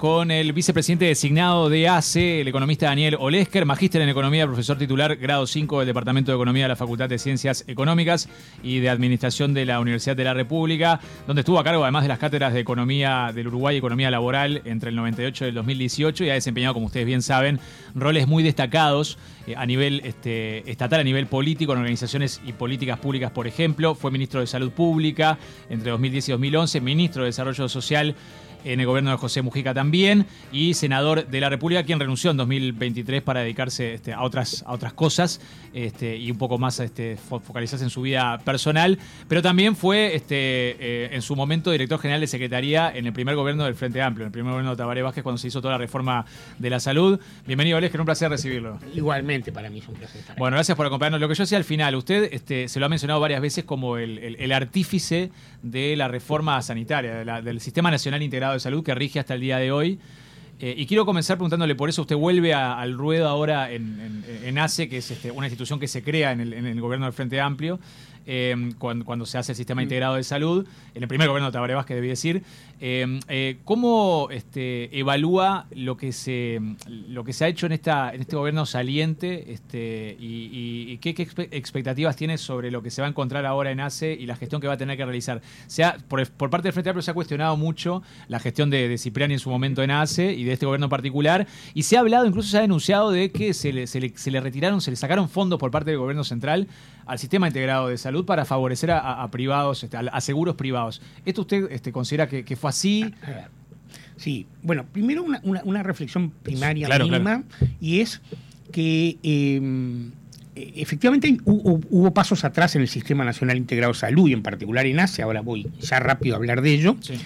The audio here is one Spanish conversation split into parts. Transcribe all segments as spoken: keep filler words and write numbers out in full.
con el vicepresidente designado de A C E, el economista Daniel Olesker, magíster en economía, profesor titular, grado cinco del Departamento de Economía de la Facultad de Ciencias Económicas y de Administración de la Universidad de la República, donde estuvo a cargo además de las cátedras de Economía del Uruguay y Economía Laboral entre el noventa y ocho y el dos mil dieciocho, y ha desempeñado, como ustedes bien saben, roles muy destacados eh, a nivel este, estatal, a nivel político, en organizaciones y políticas públicas, por ejemplo. Fue ministro de Salud Pública entre dos mil diez y dos mil once, ministro de Desarrollo Social en el gobierno de José Mujica también, y senador de la República, quien renunció en dos mil veintitrés para dedicarse este, a, otras, a otras cosas este, y un poco más este, focalizarse en su vida personal, pero también fue este, eh, en su momento director general de Secretaría en el primer gobierno del Frente Amplio, en el primer gobierno de Tabaré Vázquez, cuando se hizo toda la reforma de la salud. Bienvenido, Olesker, un placer recibirlo. Igualmente, para mí es un placer estar aquí. Bueno, gracias por acompañarnos. Lo que yo decía al final, usted este, se lo ha mencionado varias veces como el, el, el artífice de la reforma sanitaria, de la, del Sistema Nacional Integrado de Salud que rige hasta el día de hoy. Eh, y quiero comenzar preguntándole por eso. Usted vuelve a, al ruedo ahora en, en, en A C E, que es este, una institución que se crea en el, en el gobierno del Frente Amplio, eh, cuando, cuando se hace el Sistema Integrado de Salud, en el primer gobierno de Tabaré Vázquez, debí decir. Eh, eh, ¿Cómo este, evalúa lo que se lo que se ha hecho en esta en este gobierno saliente este, y, y, y qué, qué expectativas tiene sobre lo que se va a encontrar ahora en A C E y la gestión que va a tener que realizar? Se ha, por, por parte del Frente Amplio se ha cuestionado mucho la gestión de, de Cipriani en su momento en A C E y de este gobierno en particular, y se ha hablado, incluso se ha denunciado de que se le, se le, se le retiraron, se le sacaron fondos por parte del gobierno central al Sistema Integrado de Salud para favorecer a, a, a privados, este, a, a seguros privados. ¿Esto usted este, considera que, que fue así? A ver, sí, bueno, primero una, una, una reflexión primaria claro, mínima, claro. Y es que eh, efectivamente hubo, hubo pasos atrás en el Sistema Nacional Integrado de Salud y en particular en A C E, ahora voy ya rápido a hablar de ello, sí.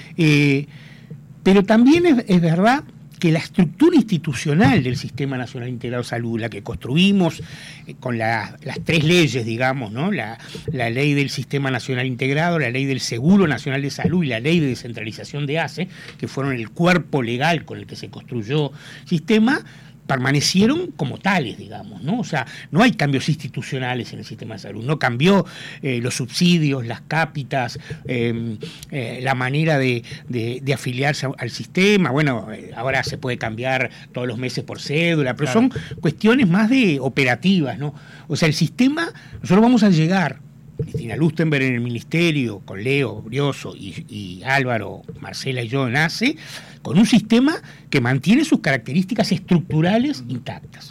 eh, pero también es, es verdad que la estructura institucional del Sistema Nacional Integrado de Salud, la que construimos eh, con la, las tres leyes, digamos, ¿no? La, la ley del Sistema Nacional Integrado, la ley del Seguro Nacional de Salud y la ley de descentralización de A C E, que fueron el cuerpo legal con el que se construyó el sistema, permanecieron como tales, digamos, ¿no? O sea, no hay cambios institucionales en el sistema de salud, no cambió eh, los subsidios, las cápitas, eh, eh, la manera de, de, de afiliarse al sistema. Bueno, eh, ahora se puede cambiar todos los meses por cédula, pero claro, son cuestiones más de operativas, ¿no? O sea, el sistema, nosotros vamos a llegar, Cristina Lustenberg en el ministerio, con Leo Brioso y, y Álvaro, Marcela y yo en A C E, con un sistema que mantiene sus características estructurales intactas.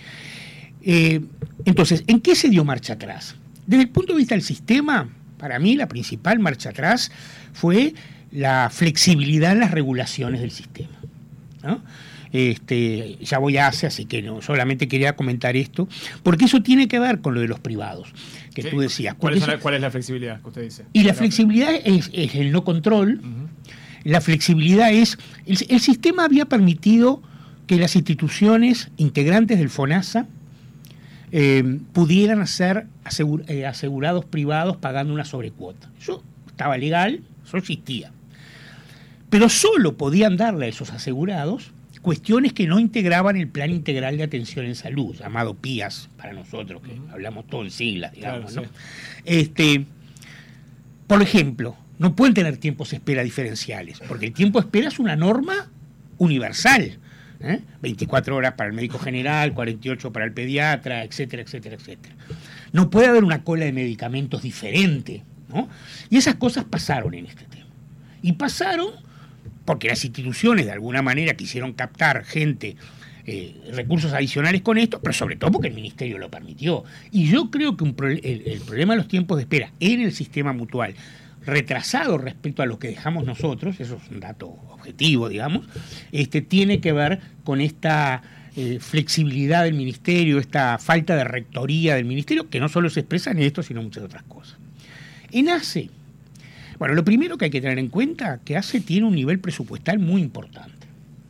Eh, entonces, ¿en qué se dio marcha atrás? Desde el punto de vista del sistema, para mí la principal marcha atrás fue la flexibilidad en las regulaciones del sistema, ¿no? Este, ya voy a A C E, así que no, solamente quería comentar esto, porque eso tiene que ver con lo de los privados, que sí, tú decías. ¿Cuál es, eso, la, ¿Cuál es la flexibilidad que usted dice? Y la flexibilidad es, es el no control. Uh-huh. La flexibilidad es, el, el sistema había permitido que las instituciones integrantes del FONASA eh, pudieran ser asegur, eh, asegurados privados pagando una sobrecuota. Eso estaba legal, eso existía. Pero solo podían darle a esos asegurados cuestiones que no integraban el Plan Integral de Atención en Salud, llamado P I A S para nosotros, que uh-huh. hablamos todo en siglas, digamos, claro, ¿no? Sí. Este, por ejemplo, no pueden tener tiempos de espera diferenciales, porque el tiempo de espera es una norma universal, ¿eh? veinticuatro horas para el médico general, cuarenta y ocho para el pediatra, etcétera, etcétera, etcétera. No puede haber una cola de medicamentos diferente, ¿no? Y esas cosas pasaron en este tema. Y pasaron porque las instituciones de alguna manera quisieron captar gente, eh, recursos adicionales con esto, pero sobre todo porque el ministerio lo permitió. Y yo creo que un pro- el, el problema de los tiempos de espera en el sistema mutual, retrasado respecto a lo que dejamos nosotros, eso es un dato objetivo, digamos, este, tiene que ver con esta eh, flexibilidad del ministerio, esta falta de rectoría del ministerio, que no solo se expresa en esto, sino en muchas otras cosas. En A C E, bueno, lo primero que hay que tener en cuenta es que A C E tiene un nivel presupuestal muy importante.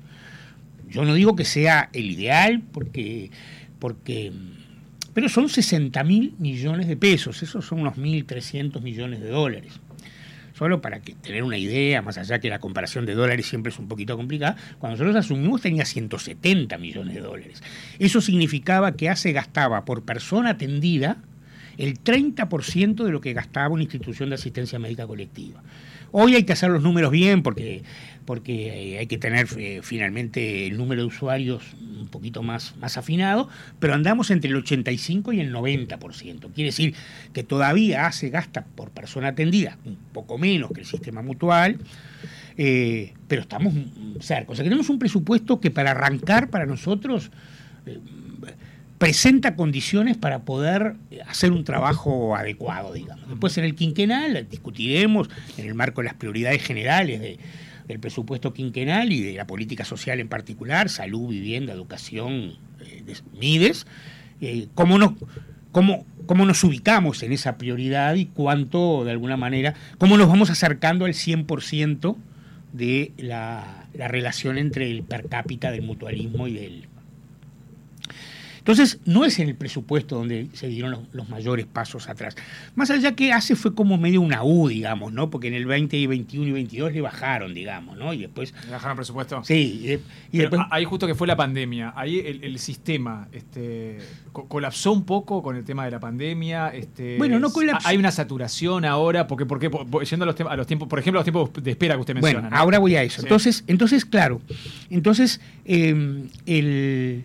Yo no digo que sea el ideal, porque, porque pero son sesenta mil millones de pesos, esos son unos mil trescientos millones de dólares. Solo para que tener una idea, más allá que la comparación de dólares siempre es un poquito complicada, cuando nosotros asumimos tenía ciento setenta millones de dólares. Eso significaba que A C E gastaba por persona atendida el treinta por ciento de lo que gastaba una institución de asistencia médica colectiva. Hoy hay que hacer los números bien porque porque hay que tener eh, finalmente el número de usuarios un poquito más, más afinado, pero andamos entre el ochenta y cinco y el noventa por ciento. Quiere decir que todavía se gasta por persona atendida un poco menos que el sistema mutual, eh, pero estamos cerca. O sea, que tenemos un presupuesto que para arrancar para nosotros eh, presenta condiciones para poder hacer un trabajo adecuado, digamos. Después en el quinquenal discutiremos en el marco de las prioridades generales de del presupuesto quinquenal y de la política social en particular, salud, vivienda, educación, eh, MIDES, eh, cómo, nos, cómo, cómo nos ubicamos en esa prioridad y cuánto, de alguna manera, cómo nos vamos acercando al cien por ciento de la, la relación entre el per cápita del mutualismo y del... Entonces, no es en el presupuesto donde se dieron los, los mayores pasos atrás. Más allá que hace fue como medio una U, digamos, ¿no? Porque en el veinte y veintiuno y veintidós le bajaron, digamos, ¿no? Y después... ¿Le bajaron el presupuesto? Sí. Y, y después... Ahí justo que fue la pandemia, ahí el, el sistema este, co colapsó un poco con el tema de la pandemia. Este, bueno, no colapsó. Hay una saturación ahora, porque, porque yendo a los, a los tiempos, por ejemplo, a los tiempos de espera que usted menciona. Bueno, ¿no? ahora voy a eso. Sí. Entonces, entonces, claro, entonces eh, el...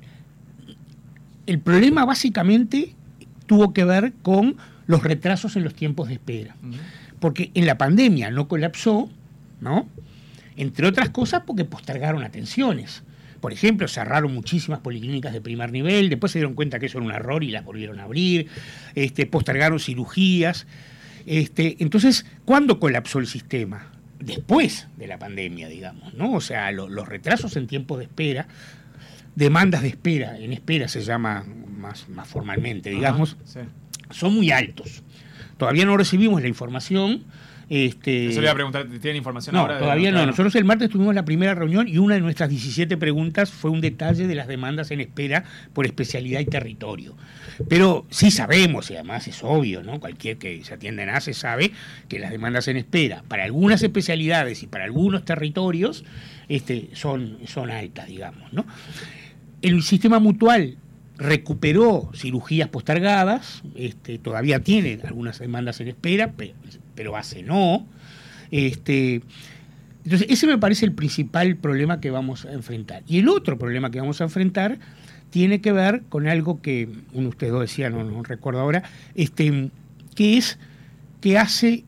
El problema básicamente tuvo que ver con los retrasos en los tiempos de espera. Uh-huh. Porque en la pandemia no colapsó, ¿no? Entre otras cosas porque postergaron atenciones. Por ejemplo, cerraron muchísimas policlínicas de primer nivel, después se dieron cuenta que eso era un error y las volvieron a abrir, este, postergaron cirugías. Este, entonces, ¿cuándo colapsó el sistema? Después de la pandemia, digamos, ¿no? O sea, lo, los retrasos en tiempos de espera, demandas de espera, en espera se llama más, más formalmente, digamos, sí. son muy altos. Todavía no recibimos la información. Este, Eso le iba a preguntar, ¿tienen información no, ahora? Todavía no, no. Nosotros el martes tuvimos la primera reunión y una de nuestras diecisiete preguntas fue un detalle de las demandas en espera por especialidad y territorio. Pero sí sabemos, y además es obvio, ¿no? Cualquier que se atienda en A C E sabe que las demandas en espera para algunas especialidades y para algunos territorios este, son, son altas, digamos, ¿no? El sistema mutual recuperó cirugías postergadas, este, todavía tiene algunas demandas en espera, pero, pero hace no. Este, entonces, ese me parece el principal problema que vamos a enfrentar. Y el otro problema que vamos a enfrentar tiene que ver con algo que uno de ustedes dos decía, no, no recuerdo ahora, este, que es que hace,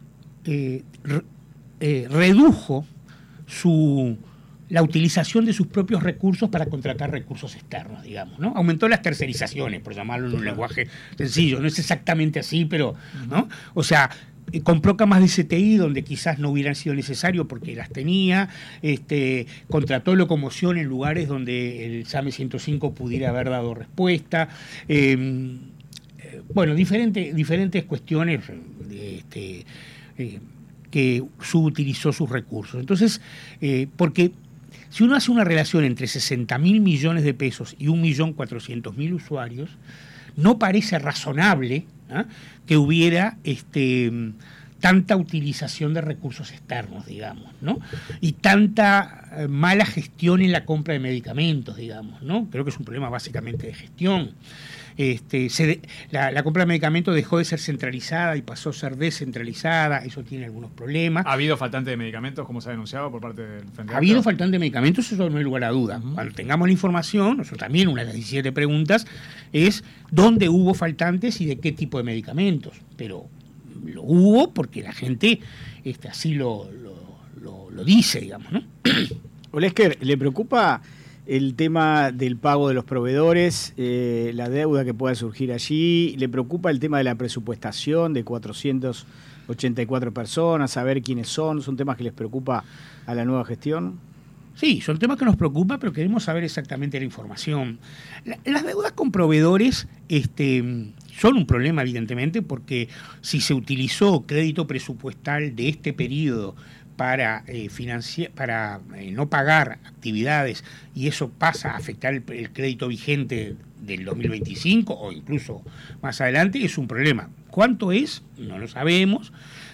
eh, re, eh, redujo su... la utilización de sus propios recursos para contratar recursos externos, digamos, ¿no? Aumentó las tercerizaciones, por llamarlo en un lenguaje sencillo, no es exactamente así, pero, ¿no? O sea, eh, compró camas de C T I donde quizás no hubieran sido necesario porque las tenía, este, contrató locomoción en lugares donde el SAME ciento cinco pudiera haber dado respuesta, eh, eh, bueno, diferente, diferentes cuestiones, este, eh, que subutilizó sus recursos. Entonces, eh, porque si uno hace una relación entre sesenta mil millones de pesos y un millón cuatrocientos mil usuarios, no parece razonable, ¿eh? que hubiera este, tanta utilización de recursos externos, digamos, ¿no? Y tanta eh, mala gestión en la compra de medicamentos, digamos, ¿no? Creo que es un problema básicamente de gestión. Este, se de, la, la compra de medicamentos dejó de ser centralizada y pasó a ser descentralizada, eso tiene algunos problemas. ¿Ha habido faltante de medicamentos, como se ha denunciado por parte del Frente Amplio? Ha habido faltante de medicamentos, eso no hay lugar a duda. Uh-huh. Cuando tengamos la información, nosotros también, una de las diecisiete preguntas es dónde hubo faltantes y de qué tipo de medicamentos. Pero lo hubo porque la gente este, así lo, lo, lo, lo dice, digamos, ¿no? Olesker, ¿le preocupa el tema del pago de los proveedores, eh, la deuda que pueda surgir allí? ¿Le preocupa el tema de la presupuestación de cuatrocientas ochenta y cuatro personas, saber quiénes son? ¿Son temas que les preocupa a la nueva gestión? Sí, son temas que nos preocupan, pero queremos saber exactamente la información. La, las deudas con proveedores este, son un problema, evidentemente, porque si se utilizó crédito presupuestal de este periodo para eh, financiar, para eh, no pagar actividades y eso pasa a afectar el, el crédito vigente del dos mil veinticinco o incluso más adelante, es un problema. ¿Cuánto es? No lo sabemos.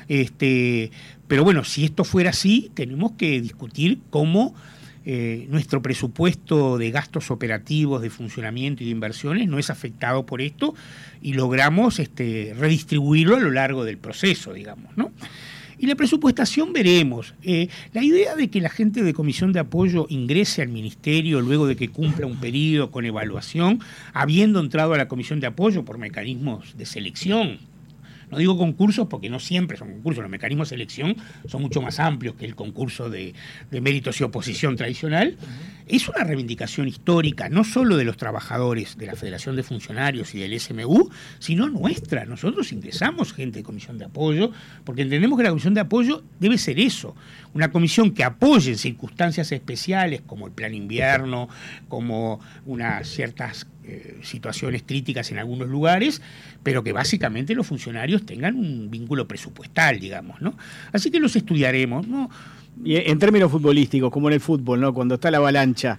Este, pero bueno, si esto fuera así, tenemos que discutir cómo eh, nuestro presupuesto de gastos operativos, de funcionamiento y de inversiones no es afectado por esto y logramos este, redistribuirlo a lo largo del proceso, digamos, ¿no? Y la presupuestación veremos. Eh, la idea de que la gente de comisión de apoyo ingrese al ministerio luego de que cumpla un periodo con evaluación, habiendo entrado a la comisión de apoyo por mecanismos de selección. No digo concursos porque no siempre son concursos, los mecanismos de selección son mucho más amplios que el concurso de, de méritos y oposición tradicional. Uh-huh. Es una reivindicación histórica, no solo de los trabajadores de la Federación de Funcionarios y del S M U, sino nuestra. Nosotros ingresamos gente de comisión de apoyo porque entendemos que la comisión de apoyo debe ser eso, una comisión que apoye en circunstancias especiales como el plan invierno, como unas ciertas eh, situaciones críticas en algunos lugares, pero que básicamente los funcionarios tengan un vínculo presupuestal, digamos, ¿no? Así que los estudiaremos, ¿no? Y en términos futbolísticos, como en el fútbol, ¿no? Cuando está la avalancha,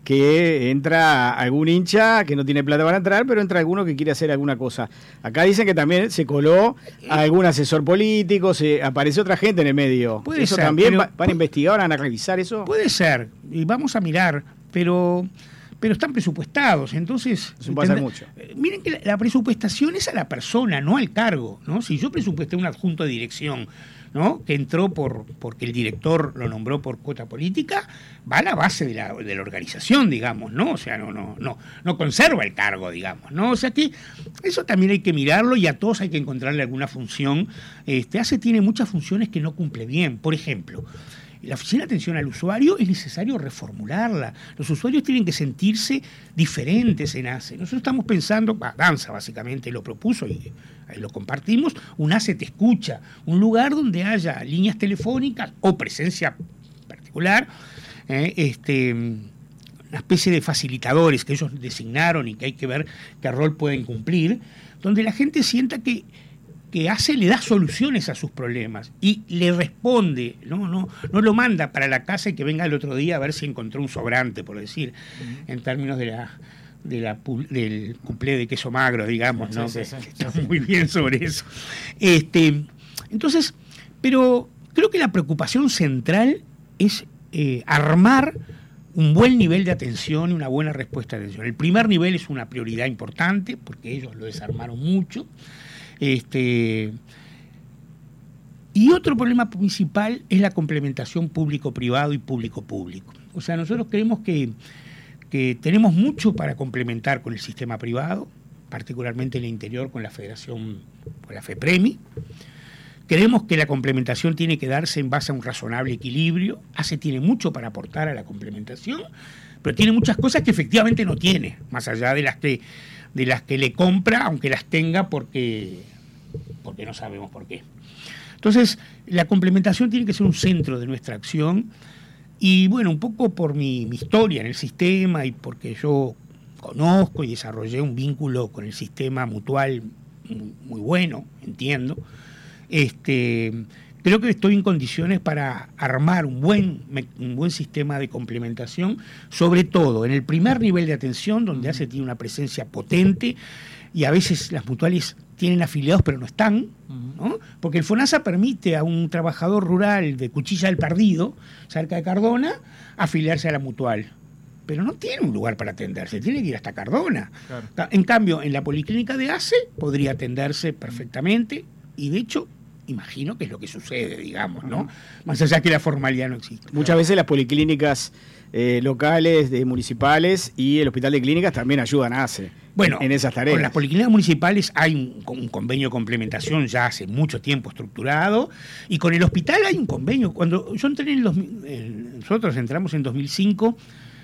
que entra algún hincha que no tiene plata para entrar, pero entra alguno que quiere hacer alguna cosa. Acá dicen que también se coló a algún asesor político, se apareció otra gente en el medio. Puede ¿Eso ser, también pero, van a investigar, van a revisar eso? Puede ser, y vamos a mirar, pero... pero están presupuestados, entonces... Eso pasa mucho. Eh, miren que la, la presupuestación es a la persona, no al cargo, ¿no? Si yo presupuesté un adjunto de dirección, ¿no?, que entró por porque el director lo nombró por cuota política, va a la base de la, de la organización, digamos, ¿no? O sea, no, no, no, no conserva el cargo, digamos, ¿no? O sea que eso también hay que mirarlo y a todos hay que encontrarle alguna función. Este, ACE tiene muchas funciones que no cumple bien. Por ejemplo, la oficina de atención al usuario es necesario reformularla. Los usuarios tienen que sentirse diferentes en ACE. Nosotros estamos pensando, bah, Danza básicamente lo propuso y ahí lo compartimos, un ACE te escucha, un lugar donde haya líneas telefónicas o presencia particular, eh, este, una especie de facilitadores que ellos designaron y que hay que ver qué rol pueden cumplir, donde la gente sienta que que ACE le da soluciones a sus problemas y le responde, no, no, no lo manda para la casa y que venga el otro día a ver si encontró un sobrante, por decir, uh-huh. en términos de la, de la del cuplé de queso magro, digamos, ¿no? Sí, sí, sí, está sí. muy bien sobre eso. Este, entonces, pero creo que la preocupación central es eh, armar un buen nivel de atención y una buena respuesta de atención. El primer nivel es una prioridad importante porque ellos lo desarmaron mucho. Este, y otro problema principal es la complementación público-privado y público-público. O sea, nosotros creemos que, que tenemos mucho para complementar con el sistema privado, particularmente en el interior con la Federación, con la FEPREMI. Creemos que la complementación tiene que darse en base a un razonable equilibrio. ACE tiene mucho para aportar a la complementación, pero tiene muchas cosas que efectivamente no tiene, más allá de las que, de las que le compra, aunque las tenga porque, porque no sabemos por qué. Entonces, la complementación tiene que ser un centro de nuestra acción y, bueno, un poco por mi, mi historia en el sistema y porque yo conozco y desarrollé un vínculo con el sistema mutual muy, muy bueno, entiendo, este, creo que estoy en condiciones para armar un buen, un buen sistema de complementación, sobre todo en el primer nivel de atención, donde ACE tiene una presencia potente y a veces las mutuales tienen afiliados pero no están, ¿no? Porque el FONASA permite a un trabajador rural de Cuchilla del Perdido, cerca de Cardona, afiliarse a la mutual. Pero no tiene un lugar para atenderse, tiene que ir hasta Cardona. Claro. En cambio, en la policlínica de ACE podría atenderse perfectamente y de hecho imagino que es lo que sucede, digamos, ¿no? Más allá que la formalidad no existe. Muchas claro. veces las policlínicas eh, locales, de municipales y el hospital de clínicas también ayudan a ACE bueno, en esas tareas. Con las policlínicas municipales hay un, un convenio de complementación ya hace mucho tiempo estructurado y con el hospital hay un convenio. Cuando yo entré en el dos mil, eh, nosotros entramos en dos mil cinco,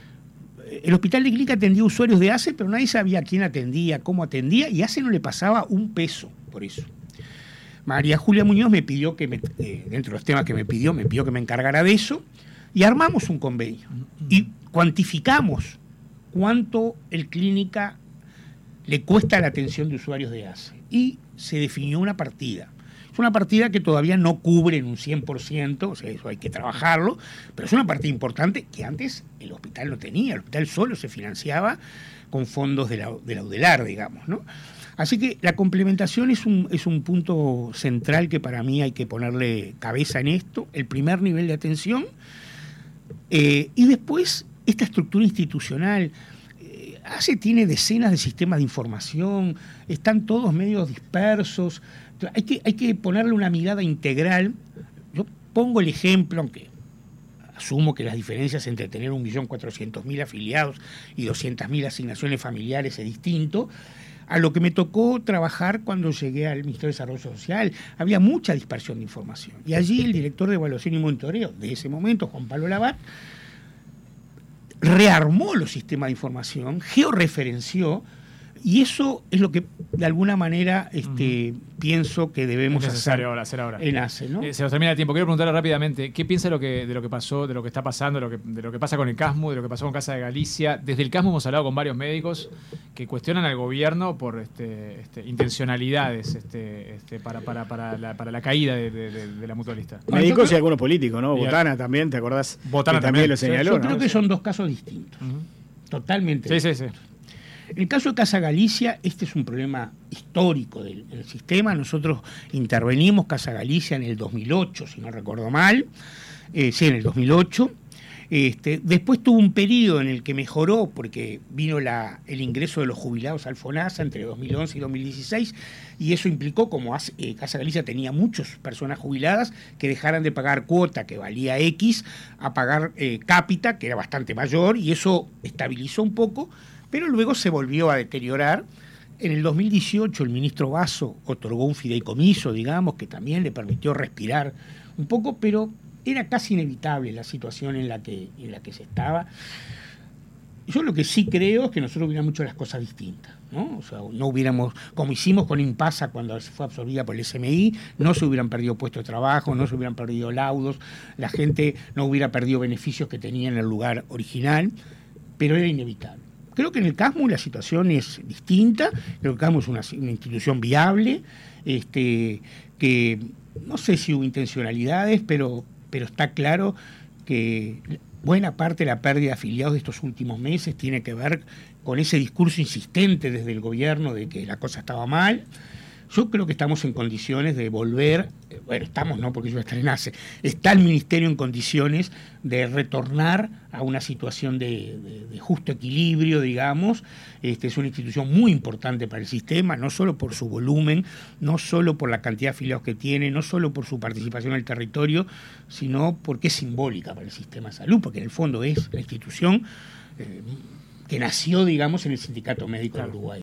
el hospital de clínica atendía usuarios de ACE, pero nadie sabía quién atendía, cómo atendía y ACE no le pasaba un peso por eso. María Julia Muñoz me pidió que, me, eh, dentro de los temas que me pidió, me pidió que me encargara de eso, y armamos un convenio. Y cuantificamos cuánto el clínica le cuesta la atención de usuarios de ACE. Y se definió una partida. Es una partida que todavía no cubre en un cien por ciento, o sea, eso hay que trabajarlo, pero es una partida importante que antes el hospital no tenía. El hospital solo se financiaba con fondos de la, de la UDELAR, digamos, ¿no? Así que la complementación es un, es un punto central que para mí hay que ponerle cabeza en esto, el primer nivel de atención, eh, y después esta estructura institucional. Eh, ACE tiene decenas de sistemas de información, están todos medios dispersos, hay que, hay que ponerle una mirada integral. pongo el ejemplo, aunque asumo que las diferencias entre tener un millón cuatrocientos mil afiliados y doscientas mil asignaciones familiares es distinto, a lo que me tocó trabajar cuando llegué al Ministerio de Desarrollo Social. Había mucha dispersión de información. Y allí el director de Evaluación y Monitoreo de ese momento, Juan Pablo Labat, rearmó los sistemas de información, georreferenció, y eso es lo que de alguna manera este, uh-huh. pienso que debemos es necesario hacer, ahora, hacer ahora en ACE, ¿no? Eh, se nos termina el tiempo. Quiero preguntarle rápidamente, ¿qué piensa de lo que, de lo que pasó, de lo que está pasando, de lo que, de lo que pasa con el CASMU, de lo que pasó con Casa de Galicia? Desde el CASMU hemos hablado con varios médicos que cuestionan al gobierno por este, este, intencionalidades este, este, para, para, para, la, para la caída de, de, de, de la mutualista. Médicos creo, y algunos políticos, ¿no? Y Botana también, ¿te acordás? Botana también, también lo señaló. Yo creo ¿no? que son dos casos distintos. Uh-huh. Totalmente sí, distintos. Sí, sí. En el caso de Casa Galicia, este es un problema histórico del, del sistema. Nosotros intervenimos Casa Galicia en el dos mil ocho, si no recuerdo mal. Eh, sí, en el dos mil ocho. Este, después tuvo un periodo en el que mejoró porque vino la, el ingreso de los jubilados al FONASA entre dos mil once y dos mil dieciséis, y eso implicó, como hace, eh, Casa Galicia tenía muchas personas jubiladas, que dejaran de pagar cuota que valía X a pagar eh, cápita, que era bastante mayor, y eso estabilizó un poco, pero luego se volvió a deteriorar. En el dos mil dieciocho el ministro Basso otorgó un fideicomiso, digamos, que también le permitió respirar un poco, pero era casi inevitable la situación en la que, en la que se estaba. Yo lo que sí creo es que nosotros hubiéramos hecho las cosas distintas, ¿no? O sea, no hubiéramos, como hicimos con Impasa cuando fue absorbida por el S M I, no se hubieran perdido puestos de trabajo, no se hubieran perdido laudos, la gente no hubiera perdido beneficios que tenía en el lugar original, pero era inevitable. Creo que en el CASMU la situación es distinta, creo que el CASMU es una, una institución viable, este, que no sé si hubo intencionalidades, pero, pero está claro que buena parte de la pérdida de afiliados de estos últimos meses tiene que ver con ese discurso insistente desde el gobierno de que la cosa estaba mal. Yo creo que estamos en condiciones de volver, bueno, estamos no, porque yo estaré en ACE, está el Ministerio en condiciones de retornar a una situación de, de, de justo equilibrio, digamos. Este, es una institución muy importante para el sistema, no solo por su volumen, no solo por la cantidad de afiliados que tiene, no solo por su participación en el territorio, sino porque es simbólica para el sistema de salud, porque en el fondo es la institución eh, que nació, digamos, en el Sindicato Médico de Uruguay.